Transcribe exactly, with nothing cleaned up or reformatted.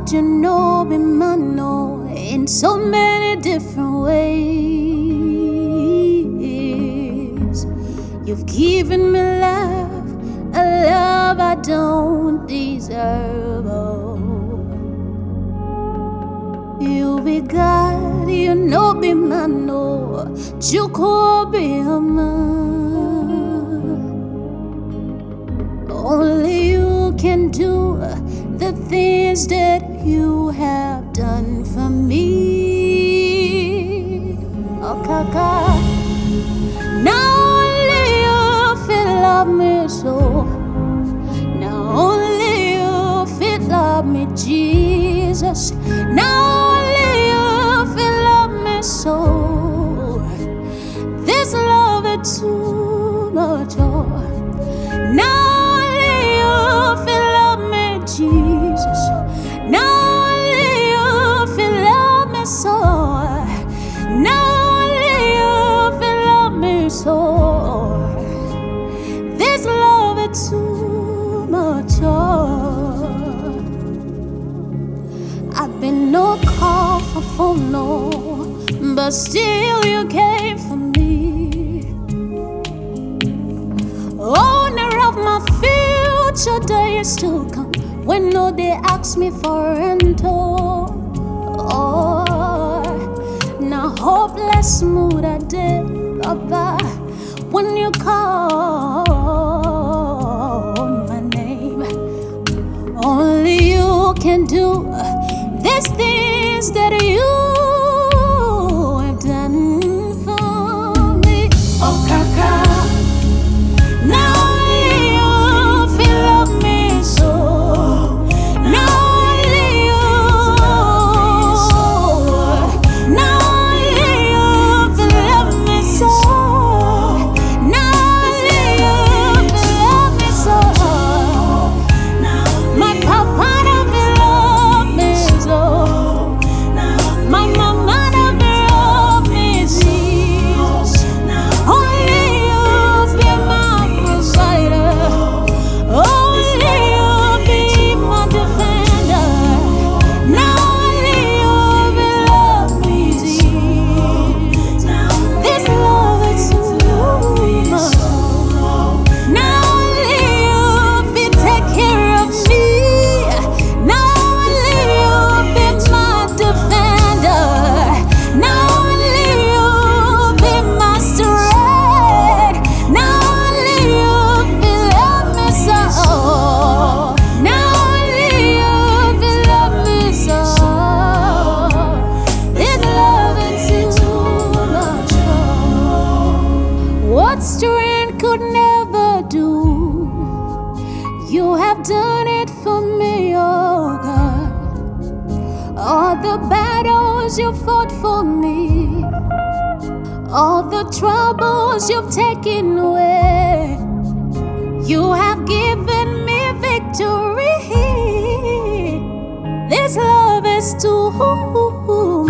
God, you know me, man, no, in so many different ways. You've given me love, a love I don't deserve. Oh. You be God, you know me, man, no, you could be a man. Only you can do the things that you have done for me. Oh, Kaka. Now only you feel love me so. Now only you feel love me, Jesus. Now only you feel love me so. This love is too much. Oh. Now Jesus, now only you feel love me so. Now only you feel love me so. This love is too much. Oh. I've been no call for phone, no, but still you came for me. Owner of my future days to come. When no they ask me for rental, oh, now hopeless mood I did about when you call my name. Only you can do these things that you have done for me. Oh, Kaka. Now you feel love me so. What strength could never do, you have done it for me, oh God. All the battles you fought for me, all the troubles you've taken away, you have given me victory. This love is too